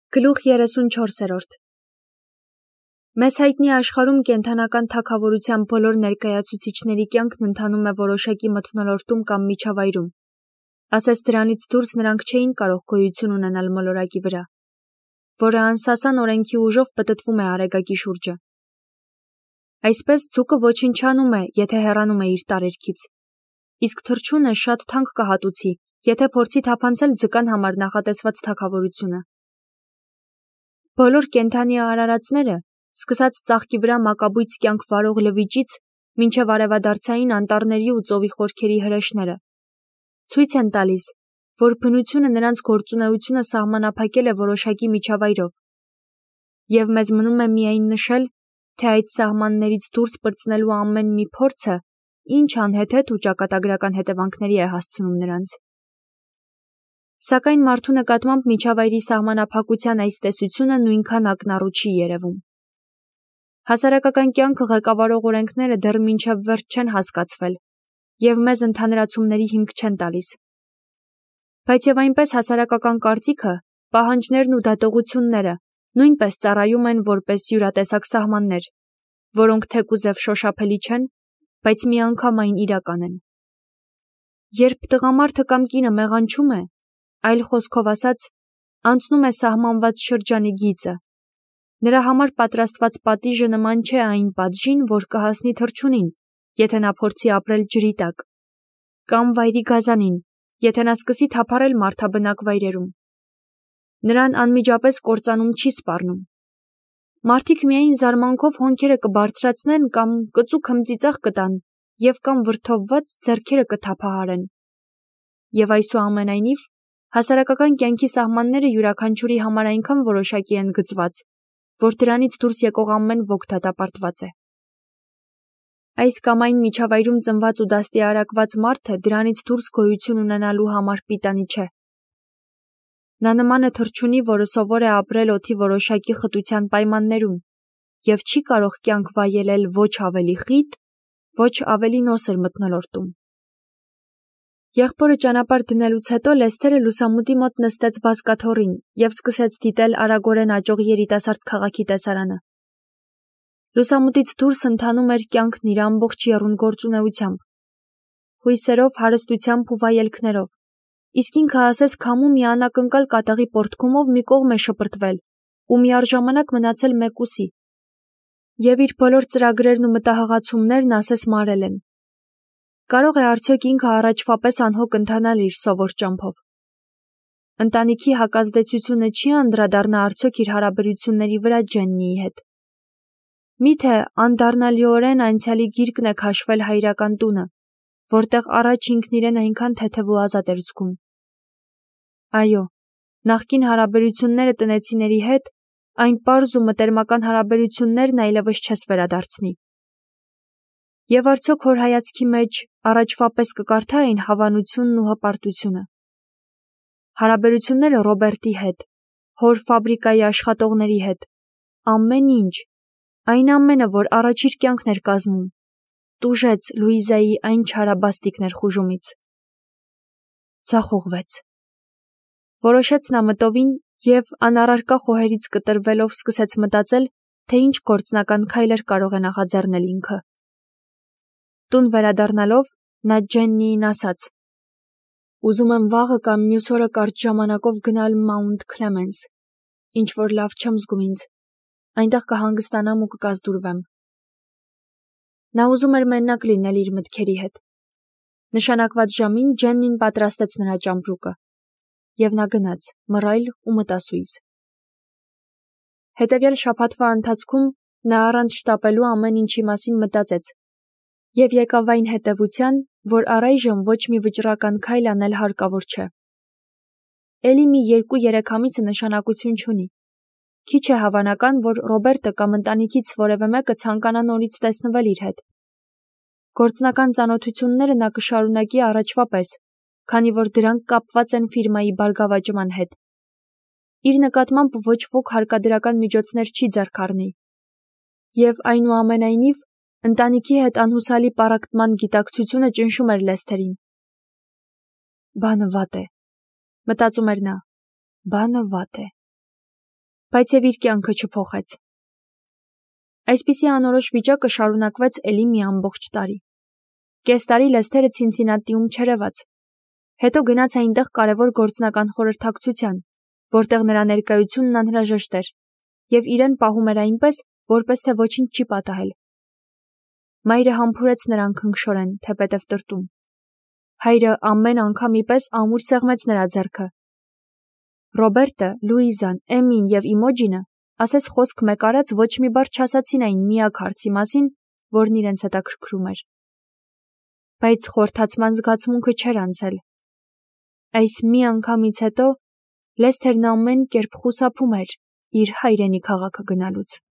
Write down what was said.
Գլուխ 34-րդ Մեզ հայտնի աշխարհում կենդանական թագավորության բոլոր ներկայացուցիչների կյանքն ընթանում է որոշակի մթնոլորտում կամ միջավայրում։ Ասես դրանից դուրս նրանք չէին կարող գոյություն ունենալ մոլորակի վրա, որը անսասան օրենքի ուժով պտտվում է արեգակի շուրջը։ Այսպես ձուկը ոչնչանում է, եթե հեռանում է իր տարերքից, իսկ թռչունը շատ թանկ կհատուցի, եթե փորձի թափանցել ձկան համար նախատեսված թագավորությունը։ Բոլոր կենդանի արարածները, սկսած ծաղկի վրա մակաբույծ կյանք վարող լվիճից, մինչև արևադարձային անտառների ու ծովի խորքերի հրեշները, ցույց են տալիս, որ բնությունը նրանց գործունեությունը սահմանափակել է որոշակի միջավայրով, և մեզ մնում է միայն նշել, թե այդ սահմաններից դուրս պրծնելու ամեն մի փորձը ինչ անհեթեթ ու ճակատագրական հետևանքների է հասցնում նրանց։ Սակայն մարդու նկատմամբ միջավայրի սահմանափակության այս տեսությունը նույնքան ակնառու չի երևում։ Հասարակական կյանքը ղեկավարող օրենքները դեռ մինչև վերջ չեն հասկացվել և մեզ ընդհանրացումների հիմք չեն տալիս։ Բայց և այնպես հասարակական կարծիքը, պահանջներն ու դատողությունները նույնպես ծառայում են որպես յուրատեսակ սահմաններ, որոնք թեկուզև շոշափելի չեն, բայց միանգամայն իրական են։ Երբ տղամարդը կամ կինը մեղանչում է, այլ խոսքով ասած, անցնում է սահմանված շրջանի գիծը, նրա համար պատրաստված պատիժը նման չէ այն պատժին, որ կհասնի թռչունին, եթե նա փորձի ապրել ջրի տակ, կամ վայրի գազանին, եթե նա սկսի թափառել մարդաբնակ վայրերում։ Նրան անմիջապես կործանում չի սպառնում։ Մարդիկ միայն զարմանքով հոնքերը կբարձրացնեն կամ կծու քմծիծաղ կտան և կամ վրդովված ձեռքերը կթափահարեն։ Եվ այսուամենայնիվ, հասարակական կյանքի սահմանները յուրաքանչյուրի համար այնքան որոշակի են գծված, որ դրանից դուրս եկող ամեն ոք դատապարտված է։ Այս կամ այն միջավայրում ծնված ու դաստիարակված մարդը դրանից դուրս գոյություն ունենալու համար պիտանի չէ։ Նա նման է թռչունի, որը սովոր է ապրել օդի որոշակի խտության պայմաններում և չի կարող կյանք վայելել ոչ ավելի խիտ, ոչ ավելի նոսր մթնոլորտում։ Եղբորը ճանապարհ դնելուց հետո Լեսթերը լուսամուտի մոտ նստեց բազկաթոռին և սկսեց դիտել արագորեն աճող երիտասարդ քաղաքի տեսարանը։ Լուսամուտից դուրս ընթանում էր կյանքն իր ամբողջ եռուն գործունեությամբ, հույսերով, հարստությամբ ու վայելքներով, իսկ ինքը ասես քամու մի անակնկալ կատաղի պոռթկումով մի կողմ է շպրտվել ու միառժամանակ մնացել մեկուսի, և իր բոլոր ծրագրերն ու մտահղացումներն ասես մարել են։ Կարող է արդյոք ինքը առաջվա պես անհոգ ընթանալ իր սովոր ճամփով։ Ընտանիքի հակազդեցությունը չի անդրադառնա արդյոք իր հարաբերությունների վրա Ջեննիի հետ։ Միթե անդառնալիորեն անցյալի գիրկն է քաշվել հայրական տունը, որտեղ առաջ ինքն իրեն այնքան թեթև ու ազատ էր զգում։ Այո, նախկին հարաբերությունները տնեցիների հետ, այն պարզ ու մտերմական հարաբերություններն այլևս չես վերադարձնի։ Եվ արդյոք հոր հայացքի մեջ առաջվա պես կկարդա այն հավանությունն ու հպարտությունը։ Հարաբերությունները Ռոբերտի հետ, հոր ֆաբրիկայի աշխատողների հետ, ամեն ինչ, այն ամենը, որ առաջ իր կյանքն էր կազմում, տուժեց Լուիզայի այն չարաբաստիկ ներխուժումից։ Ձախողվեց։ Որոշեց նա մտովին և անառարկա խոհերից կտրվելով սկսեց մտածել, թե ինչ գործնական քայլեր կարող է նախաձեռնել ինքը։ Տուն վերադառնալով, նա Ջեննիին ասաց. «Ուզում եմ վաղը կամ մյուս օրը կարճ ժամանակով գնալ Մաունտ Քլեմենս, ինչ որ լավ չեմ զգում ինձ, այնտեղ կհանգստանամ ու կկազդուրվեմ»։ Նա ուզում էր մենակ լինել իր մտքերի հետ։ Նշանակված ժամին Ջեննին պատրաստեց նրա ճամպրուկը, և նա գնաց, մռայլ ու մտասույզ։ Հետևյալ շաբաթվա ընթացքում նա առանց շտապելու ամեն ինչի մասին մտածեց և եկավ այն հետևության, որ առայժմ ոչ մի վճռական քայլ անել հարկավոր չէ։ Էլի մի 2-3 ամիսը նշանակություն չունի։ Քիչ է հավանական, որ Ռոբերտը կամ ընտանիքից որևէ մեկը ցանկանա նորից տեսնվել իր հետ։ Գործնական ծանոթությունները նա կշարունակի առաջվա պես, քանի որ դրանք կապված են ֆիրմայի բարգավաճման հետ։ Իր նկատմամբ ոչ ոք հարկադրական միջոցներ չի ձեռք առնի։ Եվ այնուամենայնիվ, ընտանիքի հետ անհուսալի պառակտման գիտակցությունը ճնշում էր Լեսթերին։ Բանը վատ է, մտածում էր նա, բանը վատ է։ բայց եւ իր կյանքը չփոխեց։ Այսպիսի անորոշ վիճակը շարունակվեց էլի մի ամբողջ տարի։ Կես տարի Լեսթերը Ցինցինատիում չերևաց։ Հետո գնաց այնտեղ կարևոր գործնական խորհրդակցության, որտեղ նրա ներկայությունն անհրաժեշտ էր, եւ իրեն պահում էր այնպես, որպես թե ոչինչ չի պատահել։ Մայրը համբուրեց նրան քնքշորեն, թեպետև տրտում։ Հայրը ամեն անգամի պես ամուր սեղմեց նրա ձեռքը։ Ռոբերտը, Լուիզան, Էմին եւ Իմոջինը ասես խոսք մեկ արած ոչ մի բառ չասացին այն միակ հարցի մասին, որն իրենց հետաքրքրում էր։ Բայց խորթացման զգացմունքը չէր անցել։ Այս մի անգամից հետո Լեսթերն ամեն կերպ խուսափում էր իր հայրենի քաղաքը գնալուց։